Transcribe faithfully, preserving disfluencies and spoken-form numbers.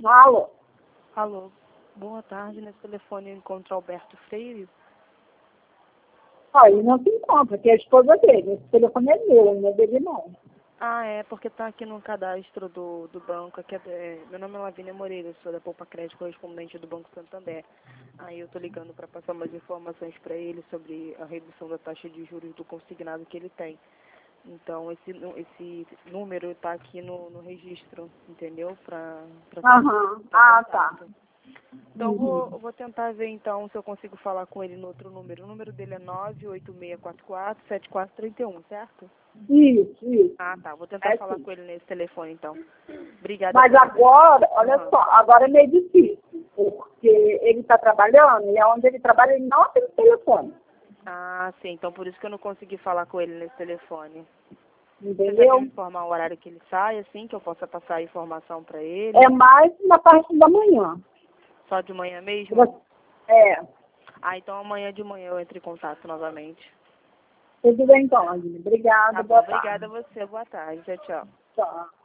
Alô? Alô, boa tarde. Nesse telefone eu encontro Alberto Freire. Ah, ele não se encontra, que é a esposa dele. Esse telefone é meu, não é dele não. Ah, é, porque tá aqui no cadastro do, do banco. Aqui é, é, meu nome é Lavínia Moreira, eu sou da Poupa Crédito, correspondente do Banco Santander. Aí eu tô ligando para passar umas informações para ele sobre a redução da taxa de juros do consignado que ele tem. Então, esse, nu- esse número está aqui no, no registro, entendeu? Para Aham, ah, tá. Então, eu Uhum. vou, eu vou tentar ver, então, se eu consigo falar com ele no outro número. O número dele é nove oito seis quatro quatro, sete quatro três um, certo? Isso, isso. Ah, tá. Vou tentar É falar sim. com ele nesse telefone, então. Obrigada Mas pela atenção. agora, olha Aham. só, agora é meio difícil, porque ele está trabalhando e onde ele trabalha ele não tem telefone, Ah, sim. Então, por isso que eu não consegui falar com ele nesse telefone. Você sabe me entendeu? informar o horário que ele sai, assim, que eu possa passar a informação para ele? É mais na parte da manhã. Só de manhã mesmo? Você- É, Ah, então amanhã de manhã eu entro em contato novamente. tudo bem então, Aline. Obrigada, Tá bom. boa Obrigada tarde. a você. Boa tarde. Tchau, tchau. Tchau.